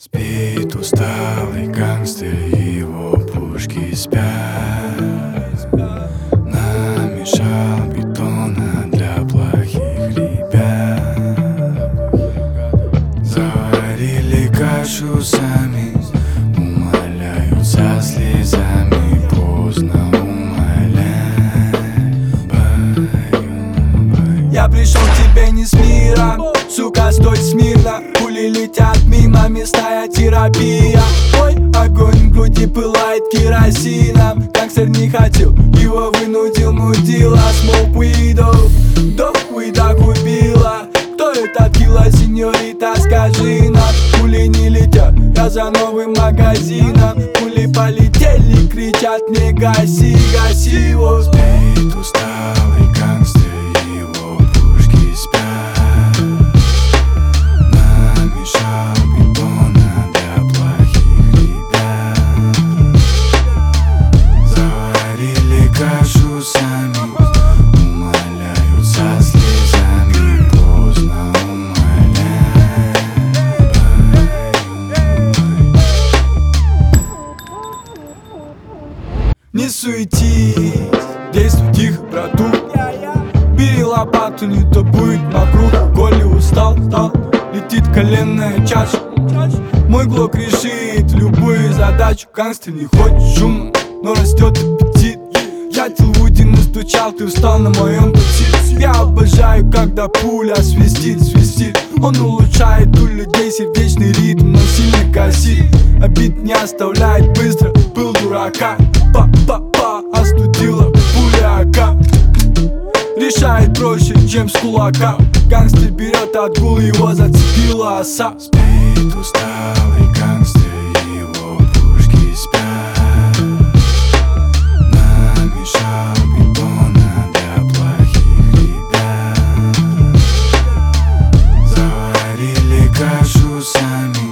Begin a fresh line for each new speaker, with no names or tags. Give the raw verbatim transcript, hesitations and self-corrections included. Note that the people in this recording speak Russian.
Спит усталый гангстер, его пушки спят. Намешал бетона для плохих ребят. Заварили кашу сами, умоляются слезами. Поздно умолять, баю.
Я пришел к тебе не с мира, сука, стой смирно. Пули летят мимо, мясная терапия. Ой, огонь в груди пылает керосином. Гангстер не хотел, его вынудил мудила. Smoke widow, дох уида купила. Кто этот килла, сеньорита, скажи нам. Пули не летят, я за новым магазином. Пули полетели, кричат мне гаси, гаси его.
Спит усталый гангстер, его пушки спят. Намешал бетона для плохих ребят. Заварили кашу сами, умоляются слезами. Поздно умолять, баю.
Не суетись, действуй тихо, брату. Бери лопату, не то будет мокрух. Коли устал, стал, летит коленная чаша. Мой глок решит любую задачу. Гангстер не хочет шума, но растет аппетит. Я Тилвуди настучал, ты встал на моем пути. Я обожаю, когда пуля свистит, свистит. Он улучшает у людей сердечный ритм, но сильно косит. Обид не оставляет быстро, был дурака. Па-па-па, остудила пуля АК. Решает проще, чем с кулака. Гангстер берет отгул, его зацепила оса.
Спит усталый гангстер, его пушки спят. Намешал бетона для плохих ребят. Заварили кашу сами,